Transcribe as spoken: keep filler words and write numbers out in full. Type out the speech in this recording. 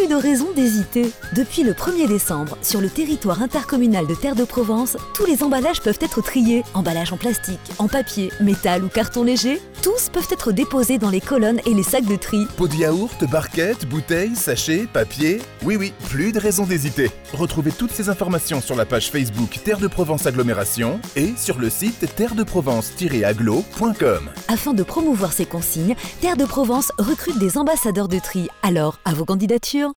plus de raison d'hésiter. Depuis le premier décembre, sur le territoire intercommunal de Terre de Provence, tous les emballages peuvent être triés. Emballages en plastique, en papier, métal ou carton léger, tous peuvent être déposés dans les colonnes et les sacs de tri. Pots de yaourt, barquettes, bouteilles, sachets, papier. Oui, oui, plus de raison d'hésiter. Retrouvez toutes ces informations sur la page Facebook Terre de Provence Agglomération et sur le site terre de provence tiret agglo point com. Afin de promouvoir ces consignes, Terre de Provence recrute des ambassadeurs de tri. Alors, à vos candidatures!